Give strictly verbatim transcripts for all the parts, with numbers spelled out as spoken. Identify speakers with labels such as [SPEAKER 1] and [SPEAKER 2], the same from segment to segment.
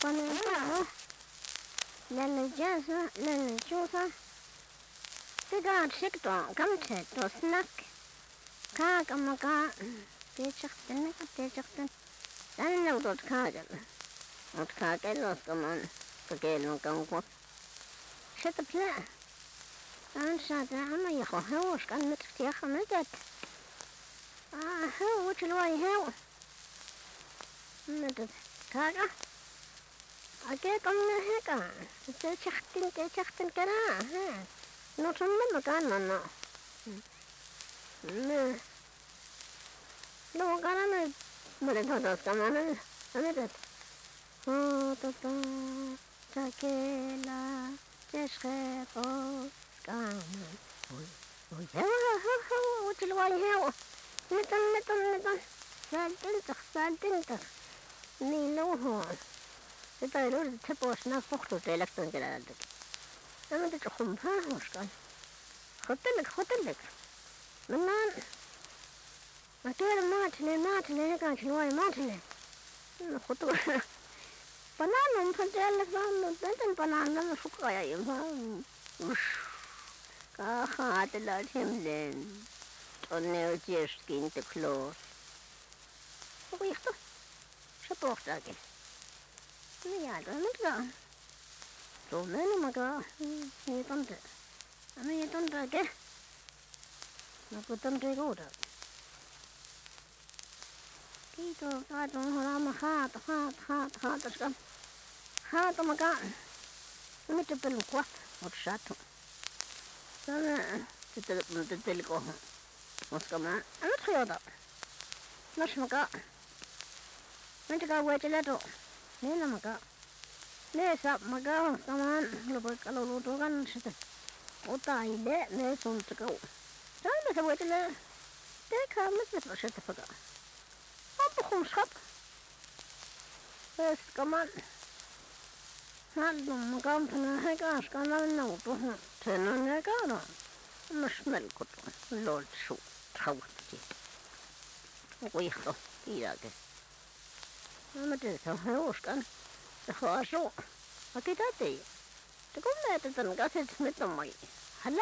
[SPEAKER 1] Panama, Lella Jazza, Lella Josa, the guard sick dog, come to or snack, Kagamaka, Teachakton, Teachakton, and no dot cargan. Not cargan was come on, the gale no gun. Shut the play. And shut the hammer, your house can mix the hammer. Ah, how would you lie hell? Met het kaga. Oké, kom naar heka. Het is chachtin, het is chachtin kara. No, zo'n met elkaar, no, no. Nee. No, kara, nee. Maar het had als kan, nee. Met het. Oh, tata. Takela. Jeschepo. Skamen. Oei. Oei. Hou, hou, hou. Wat je lie hel. Met dan, met dan, met dan. Zaldintig, zaldintig. Nee, no hoor. Dit is door de tipos naar vochtig te elektron geraakt. En met het gewoon paars kan. Goddelijk, goddelijk. Maar man. Maar door de maatje, maatje, ik kan je nooit maatje. Goed hoor. Bananen vertellen van, dat een bananen zoeken ja je van. Ga gaat het laat hem len. Toneeltjes kind te kloos. Hoe is het? Supportake. Ja, dat moet gaan. Zo men maar gaan. Je tante. En je tante ke. Maar goed dan te goed. Kito, gaat dan allemaal gaat, gaat, gaat, gaat dus kan. Gaat om elkaar. Met de pillen kwart. Wat zat. Dan zit er met de telekomen. Wat kan maar. En wat ga je dat? Los elkaar. Met elkaar weet je let op. Nee, dan elkaar. Nee, sap elkaar. Kom aan. Loop ik al op de gaan zitten. Ota ide. Nee, soms te go. Dan met de weet je let. Ik ga met de zitten voor elkaar. Op begon schap. Dus kom aan. Haal dan elkaar van een hek. Kan dan nou toch. Ten een hek aan. Maar snel goed. Lord zo. Trouwt je. Oei, toch. Hier ook. Maar dit is wel heel skan. Dat was zo. Wat is dat hier? Dat komt uit het een gat het met een mooi. Halla.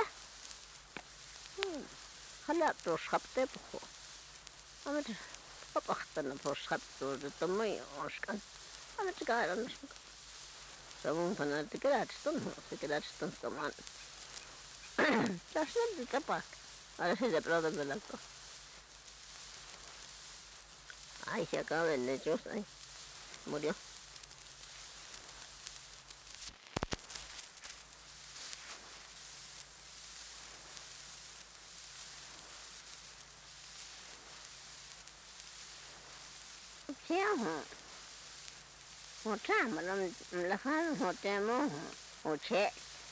[SPEAKER 1] Halla, door schap te begon. Maar met op achter voor schap door het een mooi skan. Maar met elkaar anders. Zo moet vanuit de kruid stond. De kruid stond kom aan. Dat is net de tapak. Maar dat is het brood en dat toch. Ay, se acaba el lecho, ay. Murió. Siamo. Facciamo, la fanno, facciamo, o c'è.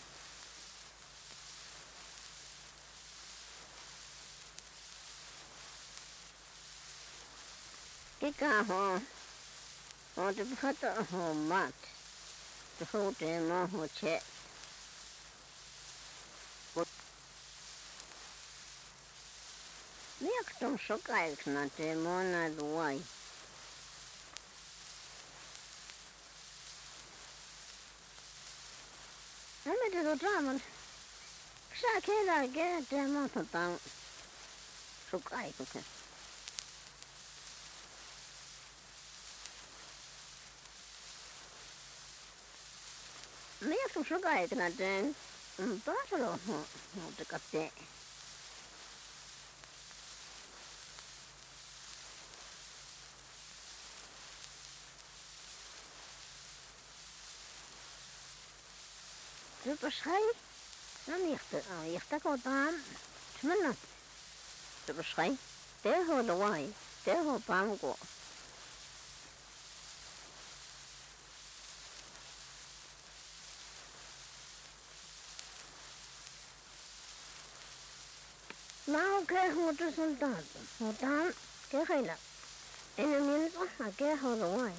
[SPEAKER 1] Cái cá họ họ thì phát họ mát thì họ thì mà họ chết mấy trong số cái nó thì mà nó đuổi anh mới được ra mà sao cái là cái thì mà thật tăng số cái cũng thế. Mấy số số cái cái này trên ba số rồi họ tự cắt tệ rất là say nó nhiệt nhiệt ta có tam chúng nó rất là say té hồ đồ ngoài té hồ bám của Now que es otro soldado, soldado, que reina. En el mismo, aquí es Uruguay.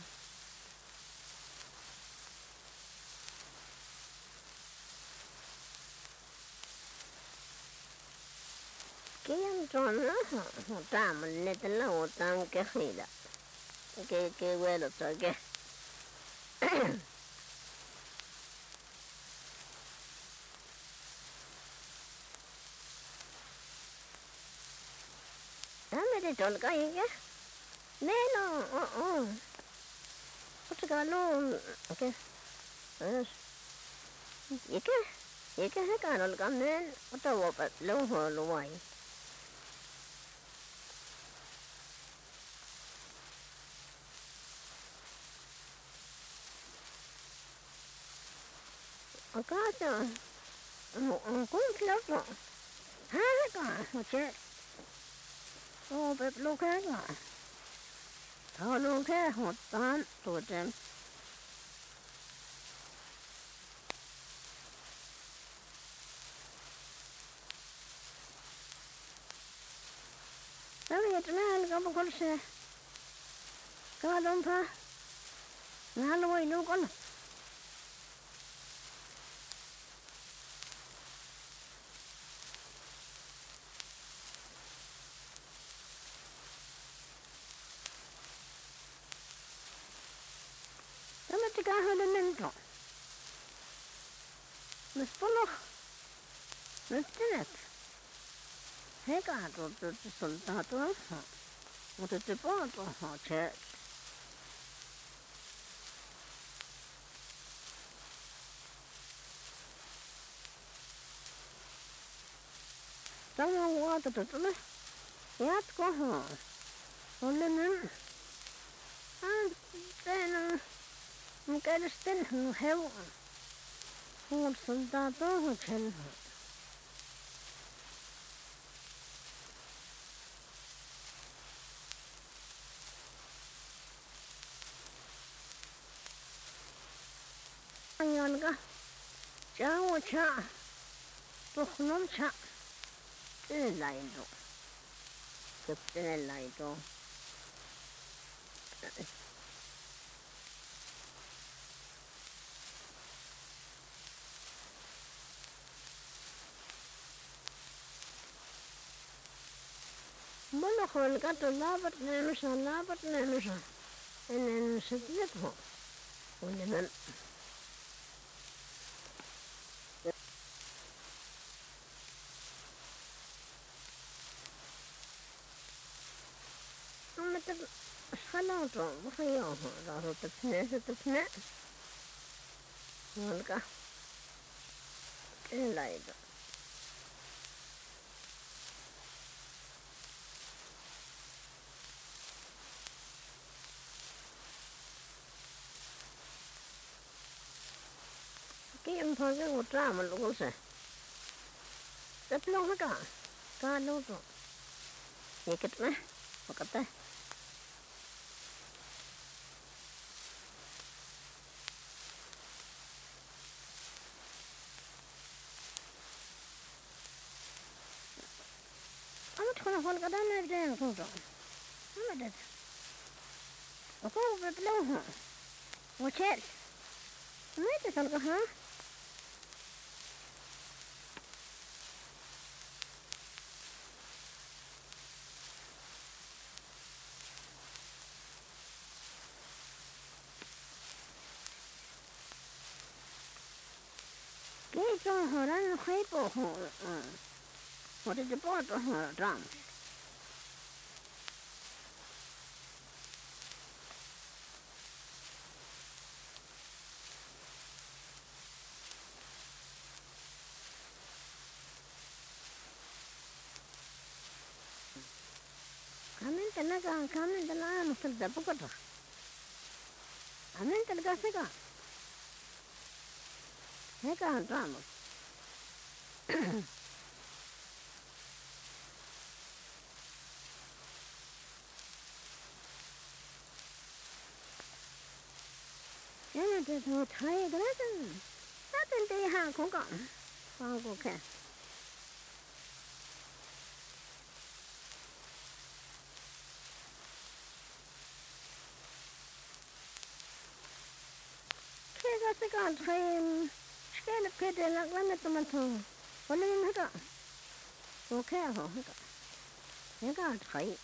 [SPEAKER 1] Que entonces, soldado, le tenemos soldado que reina. Que, que bueno, que. de tolka ikke. Nee no, oh oh. Kutsu ka no, okay. Yes. Ikke, ikke he ka tolka men, ota wopat lo ho lo wai. Akasa, mo kung klaro. Ha ka, oche. Oh, but look at that. Oh, look at what that to them. Now we get to man, go for say. God on pa. Now the way look on. Let the guy hold a minute. Miss Bullock. Lieutenant. Hey, God, what the soldato? What is the point of her church? Someone wanted to tell me. Yet go home. Only men. And then, uh, I'm going to still have one. What soldato who tell her. Yolga, Jawa cha, Tuhnum cha, Lido, Captain Lido. Molo Holga to Labert Nemes and Labert Nemes, and then sit little. Only men. Salato, Mahayo, Raro the Pnes at the Pnet. Olga. Lido. Kim Fagan would travel also. That's no matter. Can't know. Take it, man. Look at that. I'm not going to hold it down there. I'm not it. Okay, but no. Watch it. Mate is on the huh? Get on her and hypo hole. What is the part of her drums? Come in the Naga, come in the line of the Bukata. I'm in the Gassica. Heka drums. Then it is not high gratin. Nothing they have forgotten. Oh, okay. I can't train. Scared of getting like one at the matter. What do you make? Okay, you can't fight.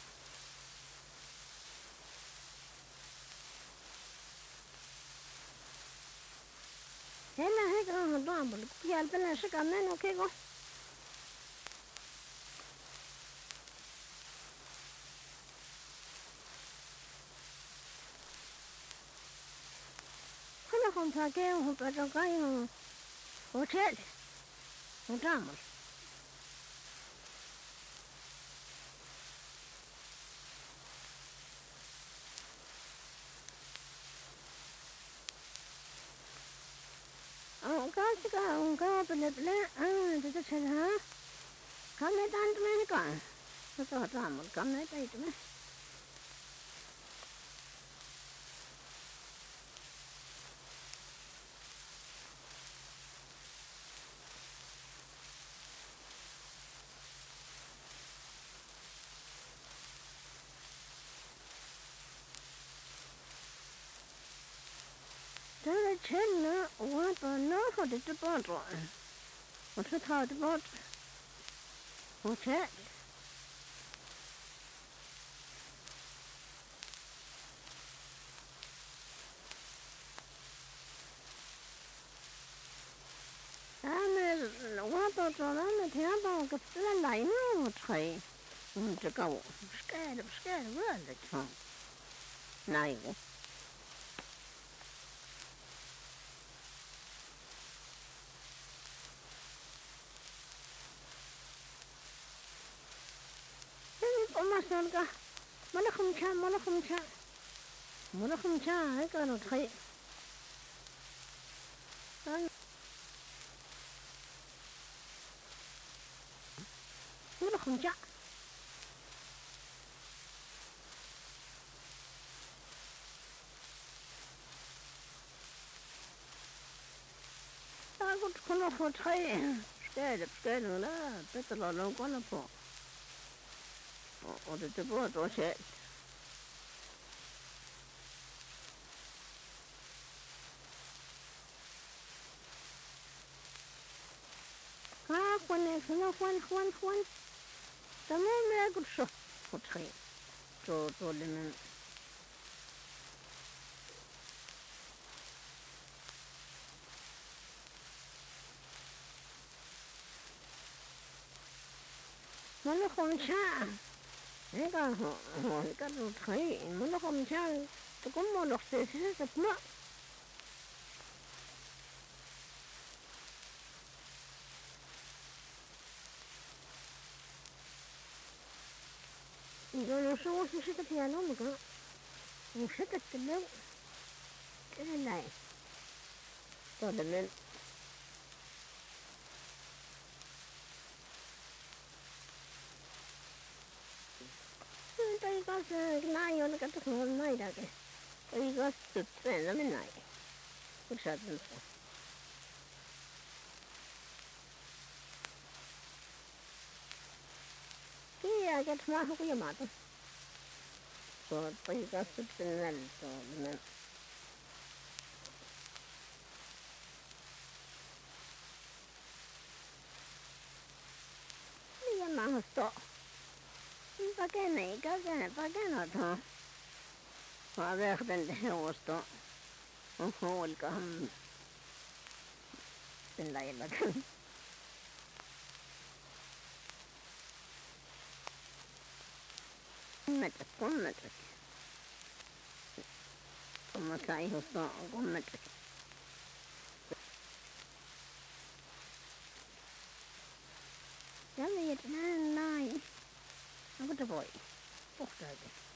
[SPEAKER 1] Then I had on a double. Yeah, I've been a second man, okay, go. hon pake hon pata kai hon hotel. Hon tammar. Oh, kasi ka, ang ka, pala-pala, ah, dito siya ha. Kami tanto na ka. Ito, tammar, kami tayo na. Där känner och att nu har det inte bara dra. Och så tar det bort. Och känn. Ja, men och att dra med här bara att spela lejna och tre. Och det går. Ska det, ska det väldigt så. Nej. Masalga, malakum cha, malakum cha, malakum cha, I cannot try. Malakum cha. I got to come for try. Scared, scared, no, better long gonna for. Or the boat was it. Ah, when it's no one, one, one. The moment I could show for three. So, so the men. Malakum cha. I got I got no three. Malakum cha. The good of this is a plot. Jag så så sitter piano med kan. Och sitter det nu. Det är nej. Så det men. Det är så nej jag kan inte hålla nej där. Det är gott att träna men nej. Och så att jag get my hook your mother. So please got to then so then. Mia mamma sto. Perché ne che perché no to. Ma ver den det sto. Och håll kan. Den där jävla. Kommetet, kommetet. Komma sai hosta kommetet. Jag vet nej. Jag går till boy. Borta det.